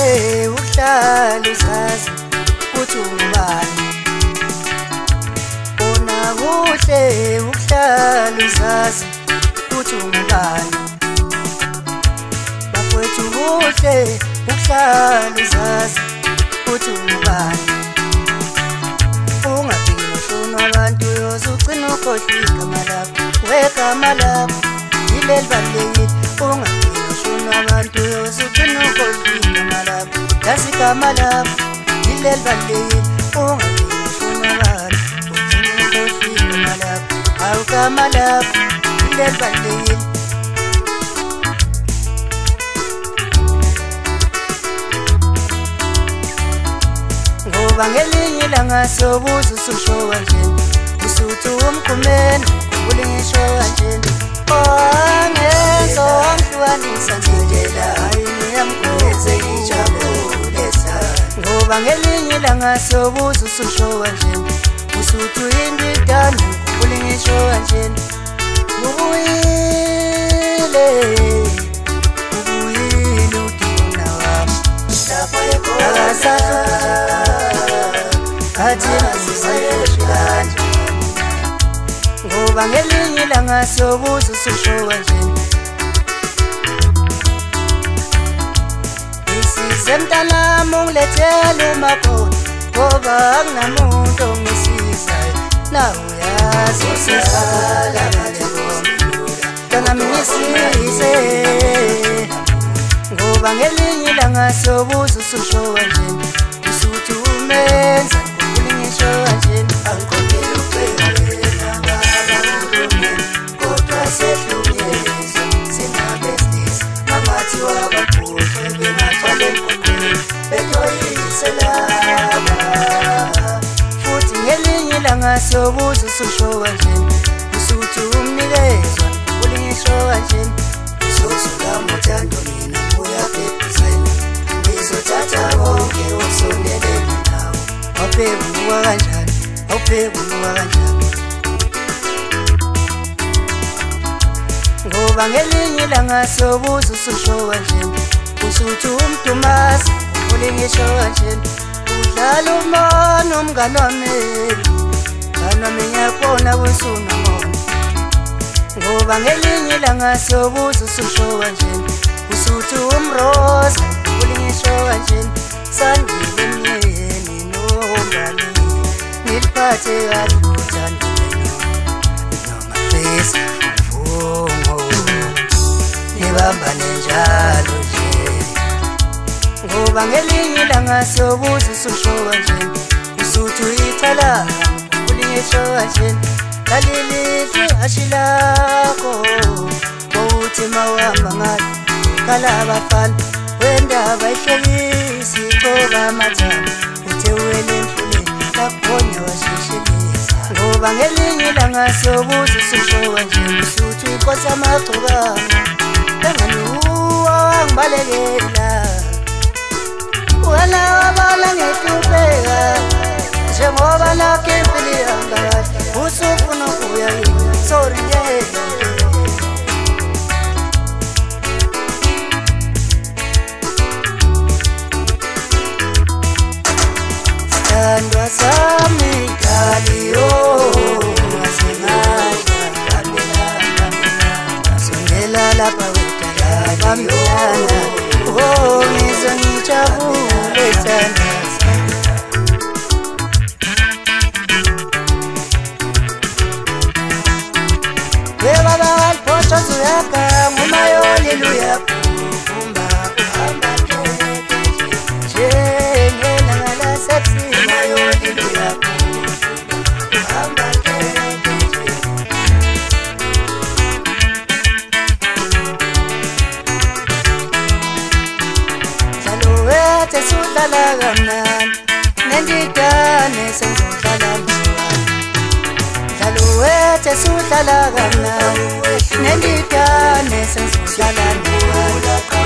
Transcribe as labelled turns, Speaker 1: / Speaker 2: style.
Speaker 1: uhlala usazi ukuthi ungubani bona kuhle uhlala usazi ukuthi ungubani bafowethu kuhle uhlala usazi ukuthi ungubani ungaphinda ushona abantu uyozugcina ukhohlwa igama lakho wegama lakho yileli balulekile ungaphinda ushona abantu uyozugcina ukhohlwa igama lakho yazi igama lakho yileli balulekile ungaphinda ushona abantu ugcina ukhohlwa igama lakho hawu igama lakho yileli balulekile ngoba ngelinye ilanga siyobuza ususho kanjeni usuthi umkhumeni khumbula ngisho kanjeni angenza wangihlukanisa ngendlela hayi ngiyamkhuleze ngijabulisa ngoba ngelinye ilanga siyobuza ususho kanjeni usuthi uyindidana khumbula ngisho kanjeni ubuyile udina wami lapho ekhona ngoba ngelinye ilanga siyobuza ususho kanjeni isize mntanami ungilethele umakhona ngoba akunamuntu ongisizayo nawe uyazi usisala mntanami ngisize ngoba ngelinye ilanga siyobuza ususho kanjeni usuthi umenza khumbula ngisho kanjeni angikhokhela uphela nabalulumeni kodwa sehlukeza sinabestis mamathi wababhuhle bengathwala emgoqweni betoyise laba futhi ngelinye ilanga siyobuza ususho kanjeni usuthi umnikezwa khumbula ngisho kanjeni uzosukama uthando mina uyabhebhisela ngizothatha konke usondelene nawe awuphekuwa kanjani awuphekuwa kanjani ngoba ngelinye ilanga siyobuza ususho kanjeni usuthi umdumazi khumbula ngisho kanjeni udlala umona umngani wami ngiyakubona kusunamona ngoba ngelinye ilanga siyobuza ususho kanjeni usuthi umroza khumbula ngisho kanjeni sandile emnyeni nombali niliphathe kahle uthando nomafesi uvungo nibambane njalo nje ngoba ngelinye ilanga siyobuza ususho kanjeni usuthi uyicala khumbula ngisho kanjeni lalilihle ashilakho bowuthi mawahamba ngalo kala abafana wendaba ihlekisi qoba amathamba uthe wena emfuleni lakubona washeshelisa ngoba ngelinye ilanga siyobuza ususho kanjeni usuthi uyinkosi amagcokama engani wangibalekela wena wabala ngehlupheka njengoba nakho impilo ihamba kahle usufuna ukuya yini sorry sithandwa sami daliyo sondela lapha wedala bamdala oh ngizongijabule sana Zuyaka ngumayo haleluya kumba uhamba je ngena ngala sexy mayo haleluya uhamba Salowete sudala gamnan nendidane senzodala Salowete sudala gamnan nendidane senzodala